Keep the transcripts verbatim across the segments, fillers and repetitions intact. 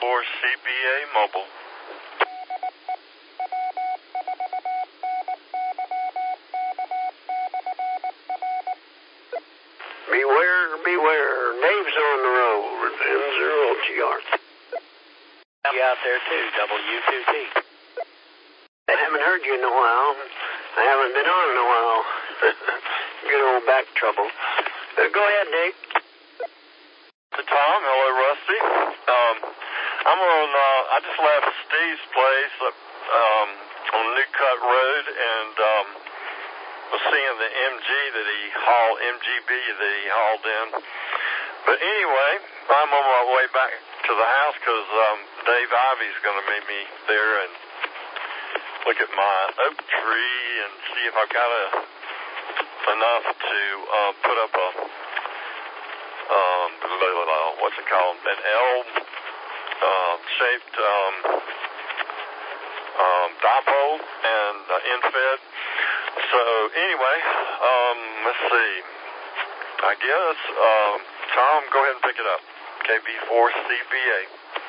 four C B A Mobile. Beware, beware, Dave's on the road, N zero T R. You out there too, W two T. I haven't heard you in a while. I haven't been on in a while. Good old back trouble. Uh, go ahead, Dave. To Tom, hello, Rusty. Um, I'm on, uh, I just left Steve's place um, on New Cut Road and um, was seeing the M G that he hauled, M G B that he hauled in. But anyway, I'm on my way back to the house because um, Dave Ivy's going to meet me there and look at my oak tree and see if I've got a, enough to uh, put up a, um, what's it called, an L uh, shaped um, um, dipole and uh, infed. So anyway, um, let's see. I guess, um, Tom, go ahead and pick it up. K B four C B A.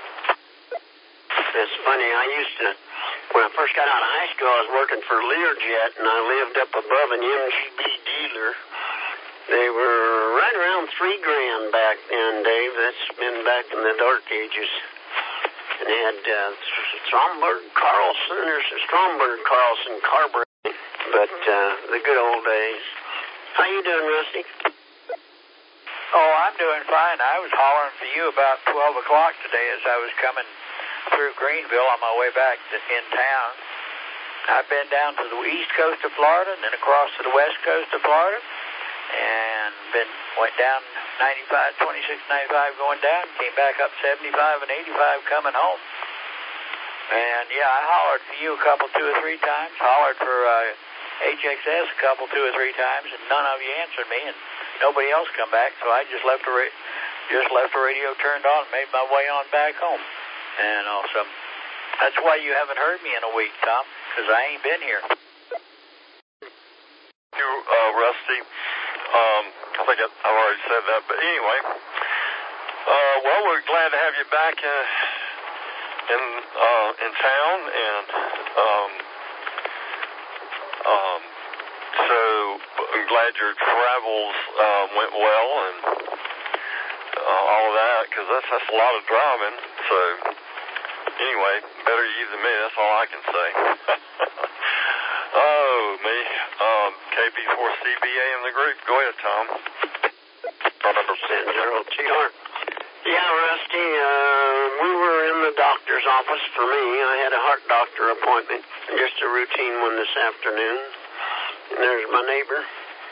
It's funny, I used to, when I first got out of high school, I was working for Learjet, and I lived up above an M G B dealer. They were right around three grand back then, Dave. That's been back in the dark ages. And they had uh, Stromberg Carlson, or Stromberg Carlson carbureting, but uh, the good old days. How you doing, Rusty? Oh, I'm doing fine. I was hollering for you about twelve o'clock today as I was coming through Greenville on my way back to, in town. I've been down to the east coast of Florida and then across to the west coast of Florida and been went down ninety-five, twenty-six, ninety-five going down, came back up seventy-five and eighty-five coming home. And yeah, I hollered for you a couple, two or three times, hollered for uh, H X S a couple, two or three times, and none of you answered me, and nobody else come back, so I just left the ra- just left the radio turned on and made my way on back home. And also, that's why you haven't heard me in a week, Tom, because I ain't been here. You, uh, Rusty, um, I think I, I've already said that, but anyway, uh, well, we're glad to have you back in in, uh, in town, and um, um, so I'm glad your travels uh, went well and uh, all of that, because that's, that's a lot of driving, so anyway, better you than me, that's all I can say. Oh, me, um, K B four C B A in the group. Go ahead, Tom. Zero T R. Yeah, Rusty, uh, we were in the doctor's office for me. I had a heart doctor appointment, just a routine one this afternoon. And there's my neighbor.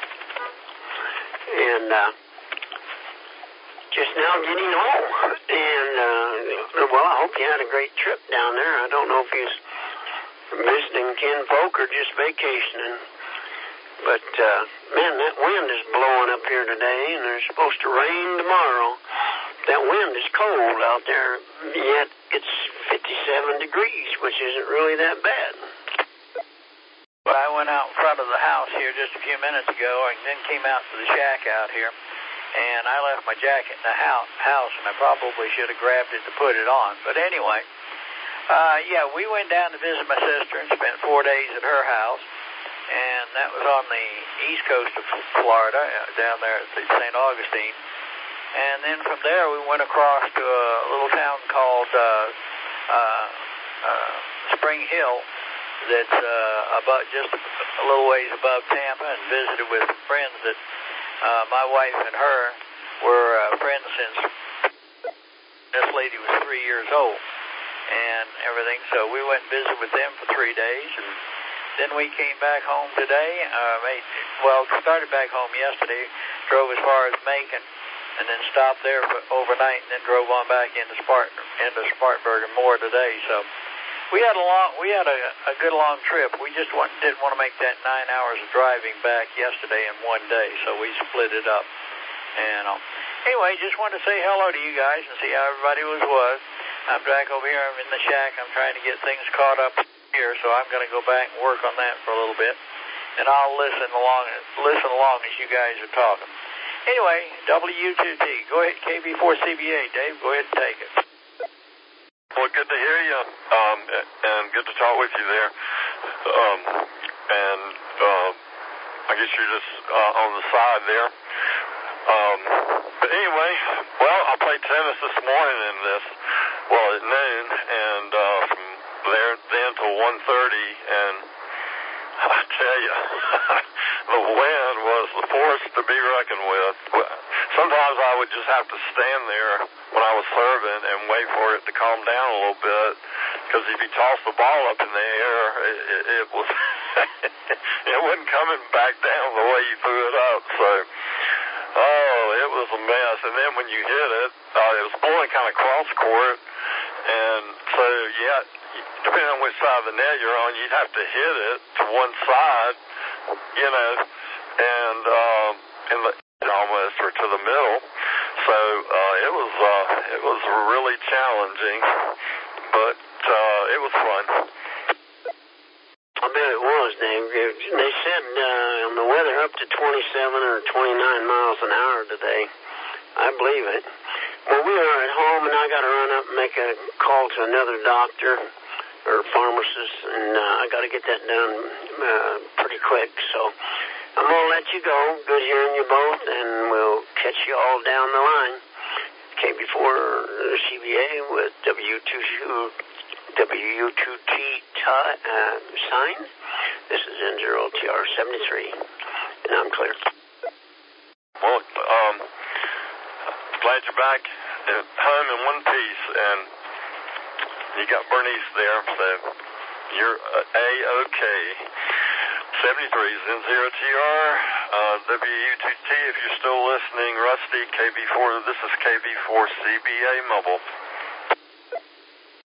And, uh, just now getting home. And, uh, well, I hope you had a great trip down there. I don't know if he's visiting kinfolk or just vacationing. But, uh, man, that wind is blowing up here today, and there's supposed to rain tomorrow. That wind is cold out there, yet it's fifty-seven degrees, which isn't really that bad. Well, I went out in front of the house here just a few minutes ago and then came out to the shack out here, and I left my jacket in the house, and I probably should have grabbed it to put it on. But anyway, uh, yeah, we went down to visit my sister and spent four days at her house, and that was on the east coast of Florida, down there at Saint Augustine. And then from there, we went across to a little town called uh, uh, uh, Spring Hill that's uh, about just a little ways above Tampa, and visited with friends that uh, my wife and her were uh, friends since this lady was three years old and everything. So we went and visited with them for three days, and then we came back home today. Uh, made, well, started back home yesterday, drove as far as Macon, and then stopped there for overnight, and then drove on back into Spartan, into Spartanburg and more today. So we had a long, we had a, a good long trip. We just want, didn't want to make that nine hours of driving back yesterday in one day, so we split it up. And um, anyway, just wanted to say hello to you guys and see how everybody was was. I'm back over here. I'm in the shack. I'm trying to get things caught up here, so I'm going to go back and work on that for a little bit, and I'll listen along, listen along as you guys are talking. Anyway, W two T, go ahead, K B four C B A, Dave, go ahead and take it. well, good to hear you, um, and good to talk with you there. Um, and uh, I guess you're just uh, on the side there. Um, but anyway, well, I played tennis this morning in this, well, at noon, and uh, from there then till one thirty, and I tell you, the wind was the force to be reckoned with. Sometimes I would just have to stand there when I was serving and wait for it to calm down a little bit, because if you toss the ball up in the air, it, it, it was it wasn't coming back down the way you threw it up. So, oh, it was a mess. And then when you hit it, uh, it was blowing kind of cross court, and so yeah, depending on which side of the net you're on, you'd have to hit it to one side, you know, and um, in the almost or to the middle. So uh, it was uh, it was really challenging, but uh, it was fun. I bet it was, Dave. They said uh, on the weather up to twenty-seven or twenty-nine miles an hour today. I believe it. Well, we are at home, and I got to run up and make a call to another doctor or pharmacist, and uh, I got to get that done uh, pretty quick. So I'm going to let you go. Good hearing you both, and we'll catch you all down the line. K B four C B A with W two W two T uh, sign. This is N zero T R seventy-three, and I'm clear. Well, um, glad you're back at home in one piece, and you got Bernice there, so you're A-OK. seventy-three is N zero T R, uh, W two T if you're still listening, Rusty, K B four, this is K B four C B A Mobile.